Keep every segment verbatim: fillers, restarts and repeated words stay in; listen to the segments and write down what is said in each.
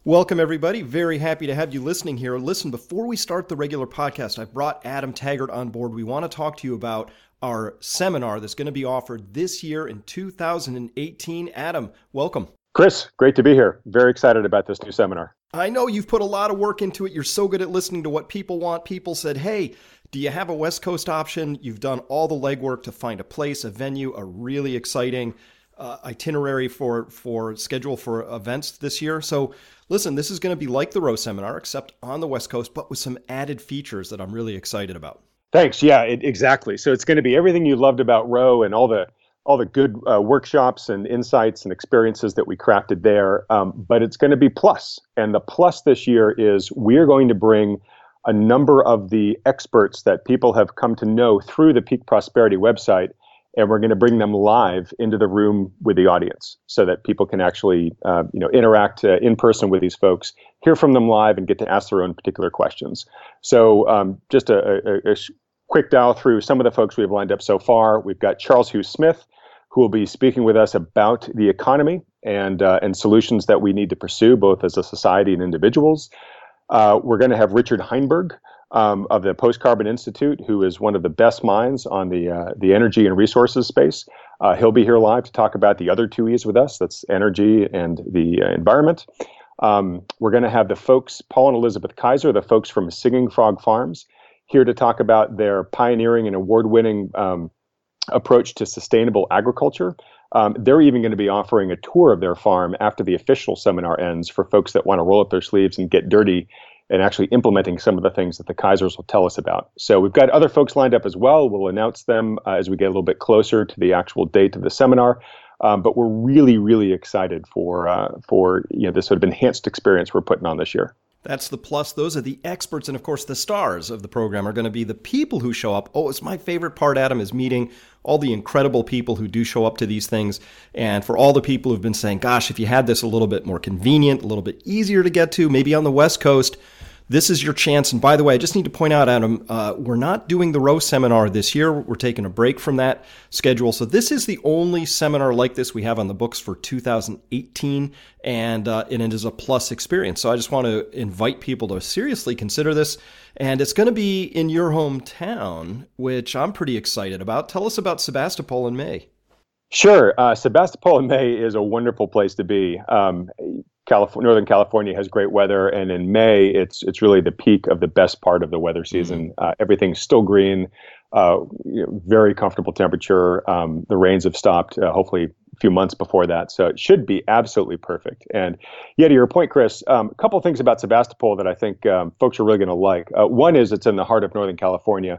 Welcome, everybody. Very happy to have you listening here. Listen, before we start the regular podcast, I've brought Adam Taggart on board. We want to talk to you about our seminar that's going to be offered this year in two thousand eighteen. Adam, welcome. Chris, great to be here. Very excited about this new seminar. I know you've put a lot of work into it. You're so good at listening to what people want. People said, hey, do you have a West Coast option? You've done all the legwork to find a place, a venue, a really exciting uh, itinerary for, for schedule for events this year. So listen, this is going to be like the Row Seminar, except on the West Coast, but with some added features that I'm really excited about. Thanks. Yeah, it, exactly. So it's going to be everything you loved about Row and all the all the good uh, workshops and insights and experiences that we crafted there. Um, but it's going to be plus. And the plus this year is we're going to bring a number of the experts that people have come to know through the Peak Prosperity website, and we're going to bring them live into the room with the audience so that people can actually uh, you know, interact uh, in person with these folks, hear from them live, and get to ask their own particular questions. So um, just a, a, a quick dial through some of the folks we've lined up so far. We've got Charles Hugh Smith, who will be speaking with us about the economy and uh, and solutions that we need to pursue, both as a society and individuals. Uh, we're going to have Richard Heinberg um, of the Post Carbon Institute, who is one of the best minds on the uh, the energy and resources space. Uh, he'll be here live to talk about the other two E's with us. That's energy and the uh, environment. Um, we're going to have the folks, Paul and Elizabeth Kaiser, the folks from Singing Frog Farms, here to talk about their pioneering and award-winning um, approach to sustainable agriculture. Um, they're even going to be offering a tour of their farm after the official seminar ends for folks that want to roll up their sleeves and get dirty and actually implementing some of the things that the Kaisers will tell us about. So we've got other folks lined up as well. We'll announce them uh, as we get a little bit closer to the actual date of the seminar. Um, but we're really, really excited for uh, for you know this sort of enhanced experience we're putting on this year. That's the plus. Those are the experts. And of course, the stars of the program are going to be the people who show up. Oh, it's my favorite part, Adam, is meeting all the incredible people who do show up to these things. And for all the people who've been saying, gosh, if you had this a little bit more convenient, a little bit easier to get to, maybe on the West Coast, this is your chance. And by the way, I just need to point out, Adam, uh, we're not doing the Row Seminar this year. We're taking a break from that schedule. So this is the only seminar like this we have on the books for two thousand eighteen, and, uh, and it is a plus experience. So I just want to invite people to seriously consider this. And it's going to be in your hometown, which I'm pretty excited about. Tell us about Sebastopol in May. Sure. Uh, Sebastopol in May is a wonderful place to be. Um, California, Northern California has great weather, and in May, it's it's really the peak of the best part of the weather season. Mm-hmm. Uh, everything's still green, uh, you know, very comfortable temperature. Um, the rains have stopped, uh, hopefully a few months before that, so it should be absolutely perfect. And yeah, to your point, Chris, um, a couple of things about Sebastopol that I think um, folks are really going to like. Uh, one is it's in the heart of Northern California,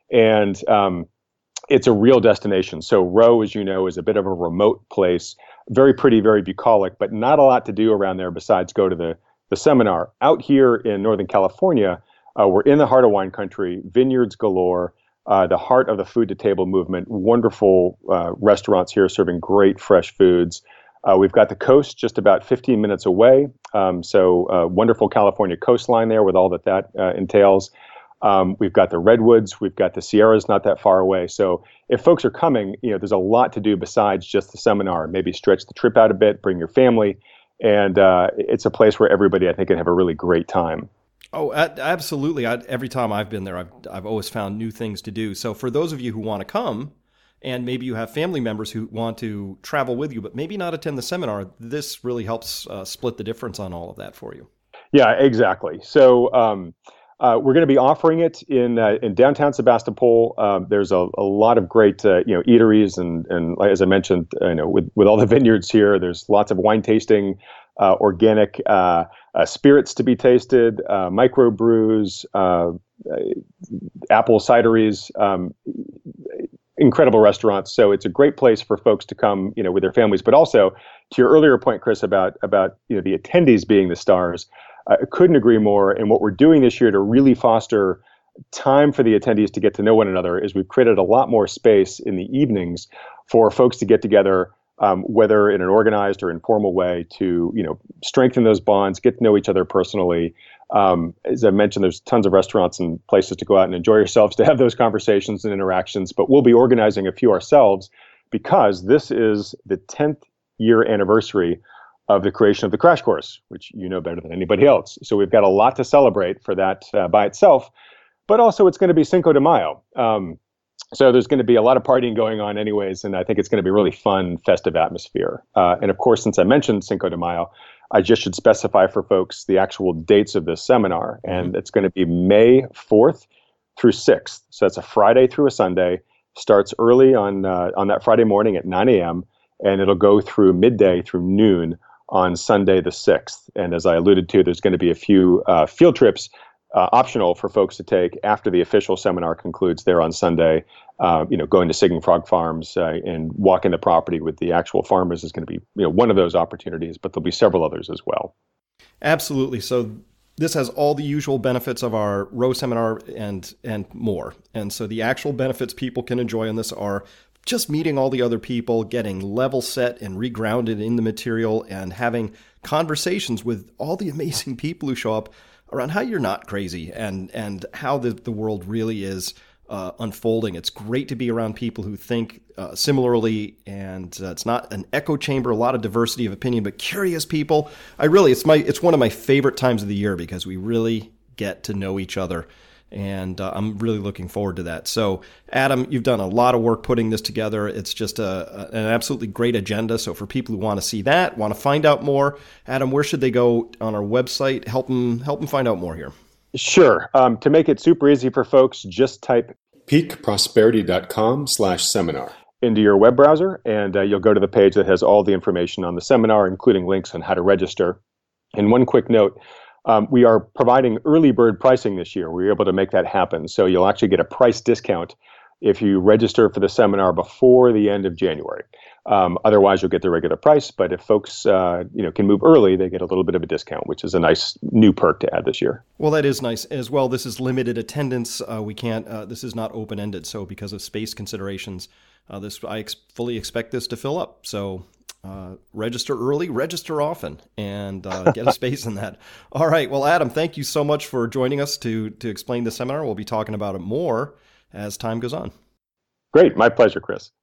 and um, it's a real destination. So Row, as you know, is a bit of a remote place. Very pretty, very bucolic, but not a lot to do around there besides go to the, the seminar. Out here in Northern California, uh, we're in the heart of wine country, vineyards galore, uh, the heart of the food to table movement, wonderful uh, restaurants here serving great fresh foods. Uh, we've got the coast just about fifteen minutes away. Um, so uh, wonderful California coastline there with all that that uh, entails. Um, we've got the redwoods, we've got the Sierras not that far away. So if folks are coming, you know, there's a lot to do besides just the seminar. Maybe stretch the trip out a bit, bring your family, and uh, it's a place where everybody, I think, can have a really great time. Oh, absolutely. I, every time I've been there, I've I've always found new things to do. So for those of you who want to come, and maybe you have family members who want to travel with you, but maybe not attend the seminar, this really helps uh, split the difference on all of that for you. Yeah, exactly. So um, Uh, we're going to be offering it in uh, in downtown Sebastopol. Um, there's a, a lot of great uh, you know eateries and and as I mentioned, uh, you know with with all the vineyards here, there's lots of wine tasting, uh, organic uh, uh, spirits to be tasted, uh, micro brews, uh, apple cideries. Um, incredible restaurants. So it's a great place for folks to come, you know, with their families. But also, to your earlier point, Chris, about about you know the attendees being the stars. I couldn't agree more. And what we're doing this year to really foster time for the attendees to get to know one another is we've created a lot more space in the evenings for folks to get together, um, whether in an organized or informal way, to you know strengthen those bonds, get to know each other personally. Um, as I mentioned, there's tons of restaurants and places to go out and enjoy yourselves to have those conversations and interactions. But we'll be organizing a few ourselves because this is the tenth year anniversary of the creation of the Crash Course, which you know better than anybody else. So we've got a lot to celebrate for that uh, by itself, but also it's going to be Cinco de Mayo. Um, so there's going to be a lot of partying going on anyways, and I think it's going to be a really fun, festive atmosphere. Uh, and of course, since I mentioned Cinco de Mayo, I just should specify for folks the actual dates of this seminar, and mm-hmm. it's going to be May fourth through sixth. So that's a Friday through a Sunday. Starts early on uh, on that Friday morning at nine a.m., and it'll go through midday through noon on Sunday the sixth. And as I alluded to, there's going to be a few uh, field trips uh, optional for folks to take after the official seminar concludes there on Sunday. Uh, you know, going to Singing Frog Farms uh, and walking the property with the actual farmers is going to be, you know, one of those opportunities, but there'll be several others as well. Absolutely. So this has all the usual benefits of our Row seminar and and more. And so the actual benefits people can enjoy on this are just meeting all the other people, getting level set and regrounded in the material, and having conversations with all the amazing people who show up around how you're not crazy and and how the, the world really is uh, unfolding. It's great to be around people who think uh, similarly, and uh, it's not an echo chamber, a lot of diversity of opinion, but curious people. I really, it's my it's one of my favorite times of the year because we really get to know each other. And uh, I'm really looking forward to that. So, Adam, you've done a lot of work putting this together. It's just a, a, an absolutely great agenda. So for people who want to see that, want to find out more, Adam, where should they go on our website? Help them, help them find out more here. Sure. Um, to make it super easy for folks, just type peakprosperity.com slash seminar into your web browser, and uh, you'll go to the page that has all the information on the seminar, including links on how to register. And one quick note, Um, we are providing early bird pricing this year. We were able to make that happen. So you'll actually get a price discount if you register for the seminar before the end of January. Um, otherwise, you'll get the regular price. But if folks uh, you know, can move early, they get a little bit of a discount, which is a nice new perk to add this year. Well, that is nice as well. This is limited attendance. Uh, we can't. Uh, this is not open-ended. So because of space considerations, uh, this I ex- fully expect this to fill up. So. Uh, register early, register often, and uh, get a space in that. All right. Well, Adam, thank you so much for joining us to to explain the seminar. We'll be talking about it more as time goes on. Great. My pleasure, Chris.